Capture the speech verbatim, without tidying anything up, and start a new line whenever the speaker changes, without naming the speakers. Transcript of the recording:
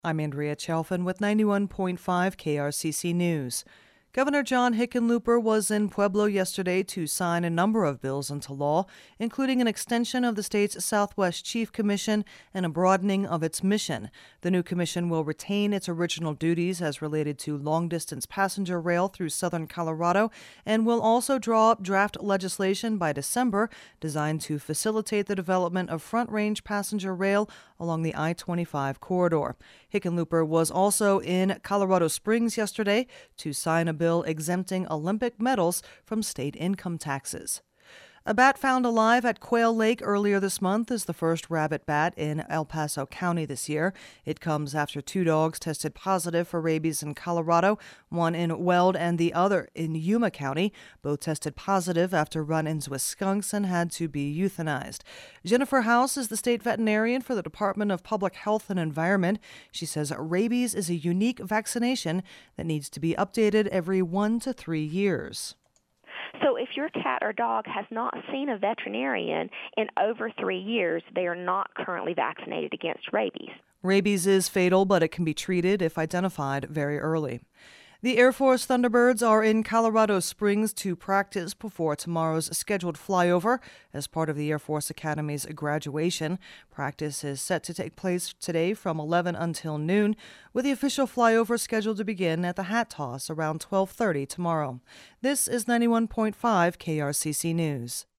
I'm Andrea Chalfin with ninety-one point five K R C C News. Governor John Hickenlooper was in Pueblo yesterday to sign a number of bills into law, including an extension of the state's Southwest Chief Commission and a broadening of its mission. The new commission will retain its original duties as related to long-distance passenger rail through southern Colorado and will also draw up draft legislation by December designed to facilitate the development of front-range passenger rail along the I twenty-five corridor. Hickenlooper was also in Colorado Springs yesterday to sign a bill exempting Olympic medals from state income taxes. A bat found alive at Quail Lake earlier this month is the first rabbit bat in El Paso County this year. It comes after two dogs tested positive for rabies in Colorado, one in Weld and the other in Yuma County. Both tested positive after run-ins with skunks and had to be euthanized. Jennifer House is the state veterinarian for the Department of Public Health and Environment. She says rabies is a unique vaccination that needs to be updated every one to three years.
So if your cat or dog has not seen a veterinarian in over three years, they are not currently vaccinated against rabies.
Rabies is fatal, but it can be treated if identified very early. The Air Force Thunderbirds are in Colorado Springs to practice before tomorrow's scheduled flyover as part of the Air Force Academy's graduation. Practice is set to take place today from eleven until noon, with the official flyover scheduled to begin at the hat toss around twelve thirty tomorrow. This is ninety-one point five K R C C News.